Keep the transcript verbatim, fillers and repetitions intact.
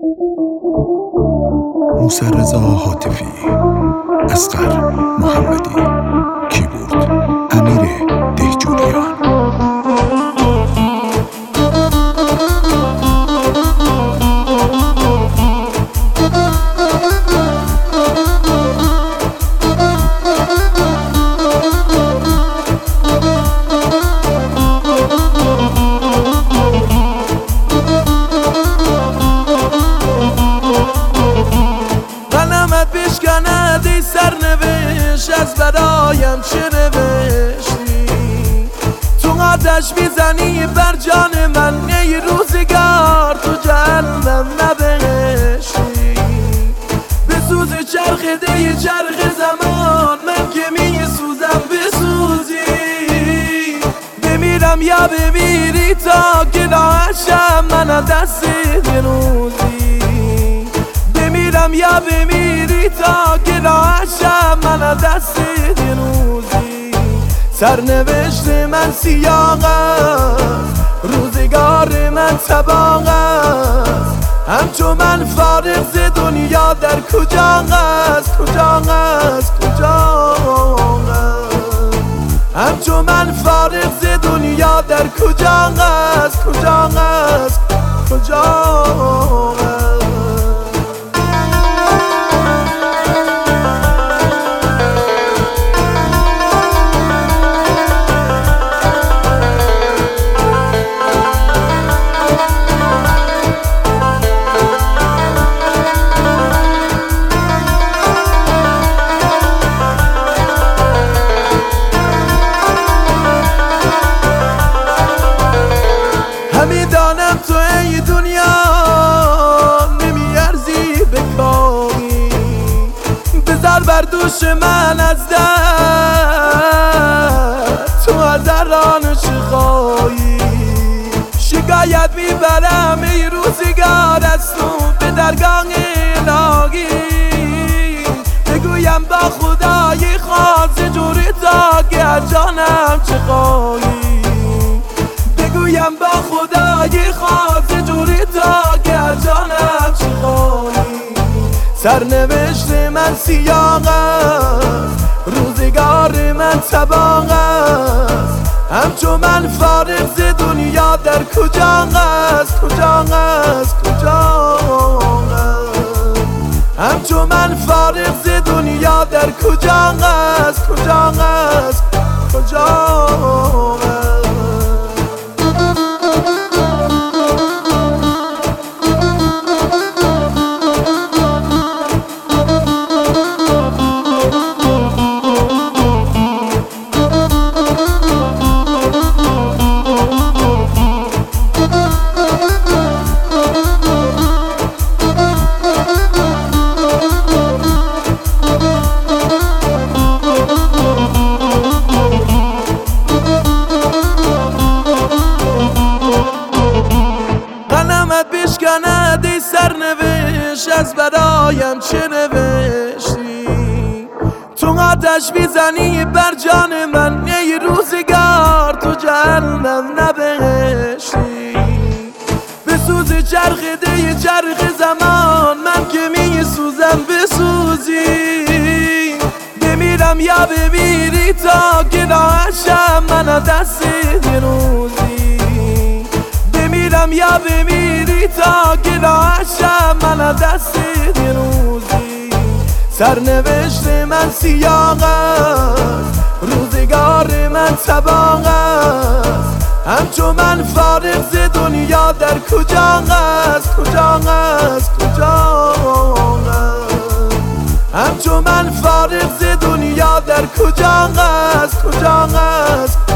موسی رضا هاتفی، اصغر محمدی، کیبورد امیر دهجوریان. بشکند ای سرنوشت، از برایم چه نوشتی؟ تو آتش میزنی بر جان من، ای روزگار تو جهنم نبهشتی. به سوز چرخ دی چرخ زمان، من که میسوزم بسوزی. بمیرم یا بمیری تا که ناشم من از دست بنوزی. بمیرم یا بمیری تا که ناشم من از دست دنوزی. سرنوشت من سیاه است، روزگار من تباه است. همچو من فارغ ز دنیا در کجا است، کجا است، کجا است. همچو من فارغ ز دنیا در کجا است، کجا است، کجا است. میدانم تو ای دنیا نمیارزی به کاری. بذار بر دوش من از دست تو هزاران شخایی. شکایت میبرم ای روزگار از تو به درگاه الهی. بگویم با خدای خاص جوری تا که از جانم چه خواهی. بگویم با خدای خاص جوری تا که از جانم چه خواهی. سرنوشت من سیاه است، روزگار من تباه است. همچو من فارغ ز دنیا در کجا است، کجا است، کجا است. همچو من فارغ ز دنیا در کجا است، کجا است، کجا است. بشکند ای سرنوشت، از برایم چه نوشتی؟ تو آتش میزنی بر جان من، ای روزگار تو جهنم نبهشتی. به سوز چرخ دی چرخ زمان، من که میسوزم بسوزی. بمیرم یا بمیری تا که ناشم من از دست دنوزی. بمیرم یا بمیری تا که ناشم من از دست دنوزی. سرنوشت من سیاه است، روزگار من تباه است. همچو من فارغ ز دنیا در کجا است، کجا است، کجا است. همچو من فارغ ز دنیا در کجا است، کجا است.